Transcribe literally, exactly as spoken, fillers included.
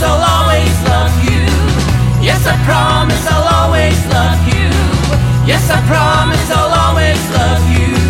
promise I'll always love you. Yes, I promise I'll always love you. Yes, I promise I'll always love you.